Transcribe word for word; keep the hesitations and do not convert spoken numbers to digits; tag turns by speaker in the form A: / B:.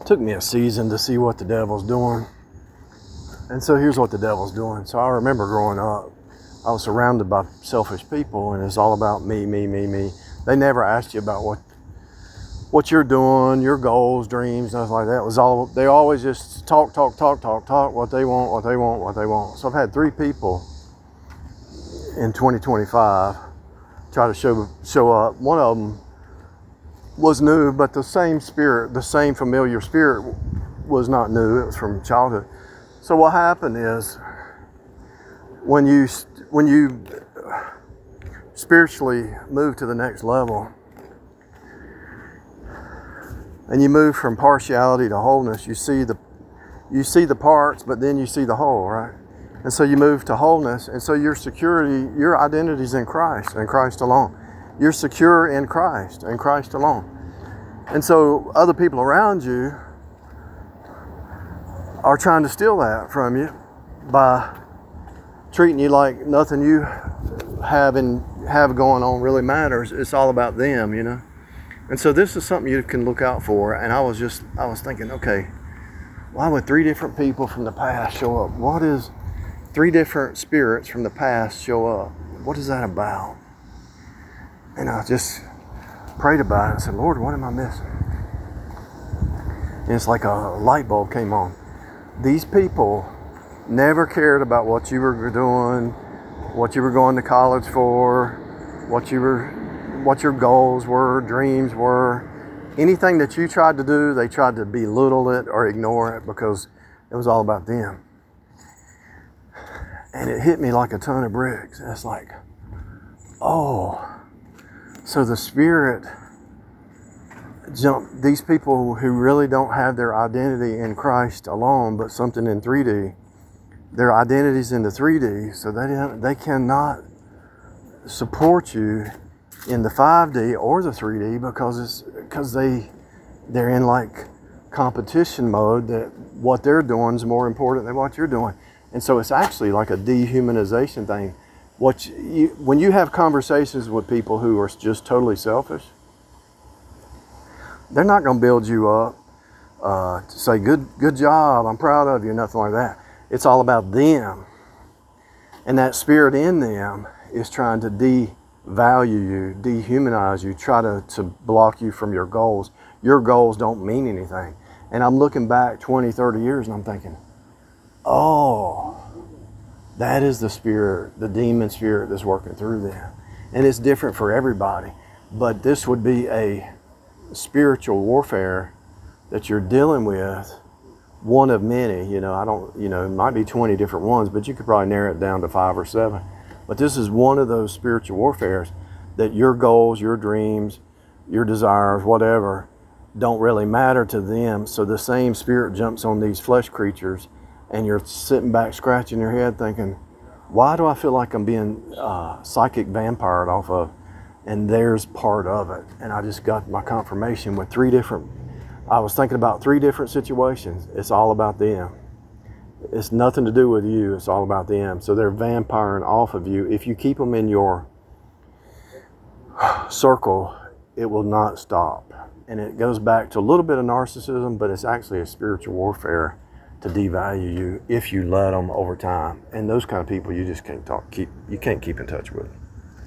A: took me a season to see what the devil's doing. And so here's what the devil's doing. So I remember growing up, I was surrounded by selfish people, and it's all about me, me, me, me. They never asked you about what what you're doing, your goals, dreams, nothing like that. It was all, they always just talk, talk, talk, talk, talk, what they want, what they want, what they want. So I've had three people in twenty twenty-five try to show show up. One of them was new, but the same spirit, the same familiar spirit was not new. It was from childhood. So what happened is, when you when you spiritually move to the next level, and you move from partiality to wholeness, you see the you see the parts, but then you see the whole, right? And so you move to wholeness, and so your security, your identity is in Christ and Christ alone. You're secure in Christ and Christ alone. And so other people around you are trying to steal that from you by treating you like nothing you have and have going on really matters. It's all about them, you know. And so this is something you can look out for. And I was just, I was thinking, okay, why would three different people from the past show up? What is three different spirits from the past show up? What is that about? And I just prayed about it and said, Lord, what am I missing? And it's like a light bulb came on. These people never cared about what you were doing, what you were going to college for, what you were, what your goals were, dreams were. Anything that you tried to do, they tried to belittle it or ignore it because it was all about them. And it hit me like a ton of bricks. And it's like, oh, so the Spirit jumped, these people who really don't have their identity in Christ alone, but something in three D, their identity's in the three D, so they they cannot support you in the five D or the three D because it's because they they're in like competition mode, that what they're doing is more important than what you're doing. And so it's actually like a dehumanization thing. What you, when you have conversations with people who are just totally selfish, they're not going to build you up uh, to say, good, good job, I'm proud of you, nothing like that. It's all about them. And that spirit in them is trying to devalue you, dehumanize you, try to, to block you from your goals. Your goals don't mean anything. And I'm looking back twenty, thirty years and I'm thinking, oh, that is the spirit, the demon spirit that's working through them. And it's different for everybody. But this would be a spiritual warfare that you're dealing with, one of many. You know, I don't, you know, it might be twenty different ones, but you could probably narrow it down to five or seven. But this is one of those spiritual warfares that your goals, your dreams, your desires, whatever, don't really matter to them. So the same spirit jumps on these flesh creatures, and you're sitting back scratching your head thinking, why do I feel like I'm being uh, psychic vampired off of? And there's part of it. And I just got my confirmation with three different, I was thinking about three different situations. It's all about them. It's nothing to do with you. It's all about them. So they're vampiring off of you. If you keep them in your circle, it will not stop. And it goes back to a little bit of narcissism, but it's actually a spiritual warfare to devalue you if you let them over time. And those kind of people you just can't talk, keep, you can't keep in touch with.